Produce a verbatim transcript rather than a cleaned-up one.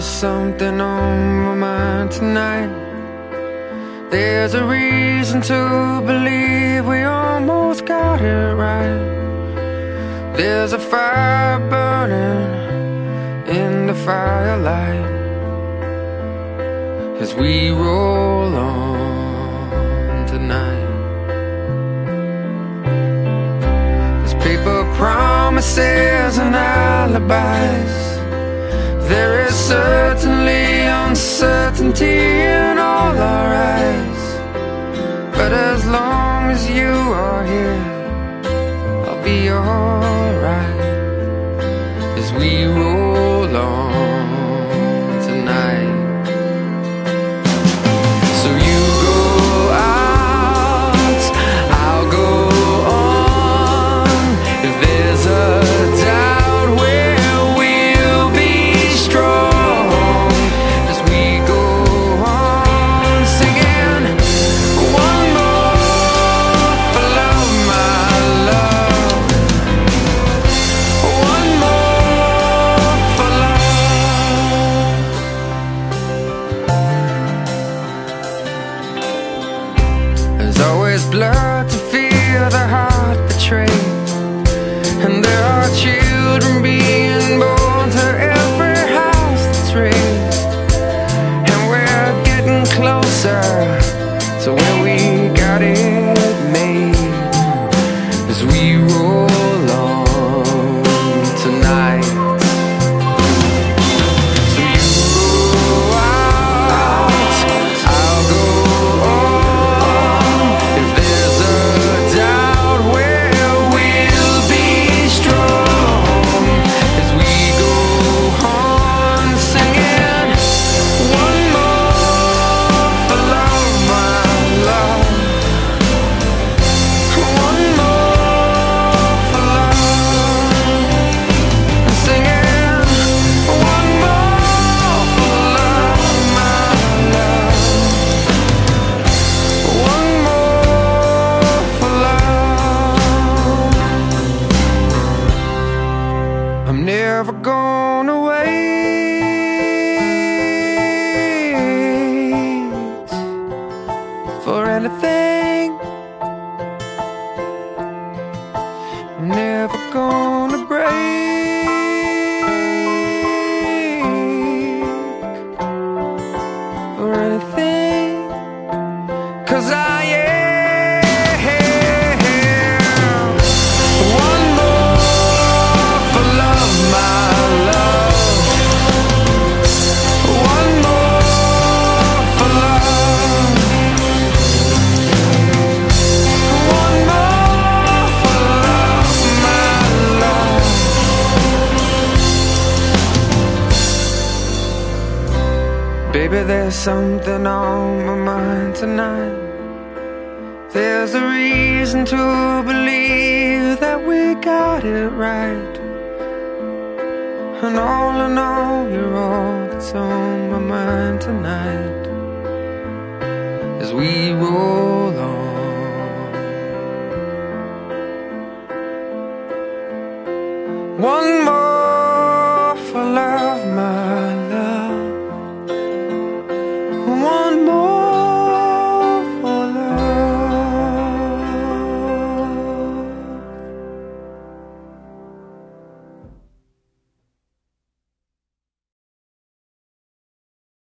there's something on my mind tonight. There's a reason to believe we almost got it right. There's a fire burning in the firelight as we roll on tonight. There's paper promises and alibis. There is certainly uncertainty in all our eyes. But as long as you are here, I'll be alright as we roll on tonight. So you go out, I'll go on. If there's a doubt where we'll be strong as we go on singing one more for love, my love. One more for love. There's always blood to feel the heart betrayed, and there are children being born to every house that's raised. And we're getting closer to where we got it made as we roll on tonight. So you go out, I'll go on. If there's a doubt where we'll be strong as we go on singing one more for love, my love. One more for love. Singing one more for love, my love. One more for love. I'm never gonna wait for anything. I'm never gonna break for anything, 'cause I am one more for love, my love. One more for love. One more for love, my love. Baby, there's something on my mind tonight. There's a reason to believe that we got it right. And all in all, you're all that's on my mind tonight as we roll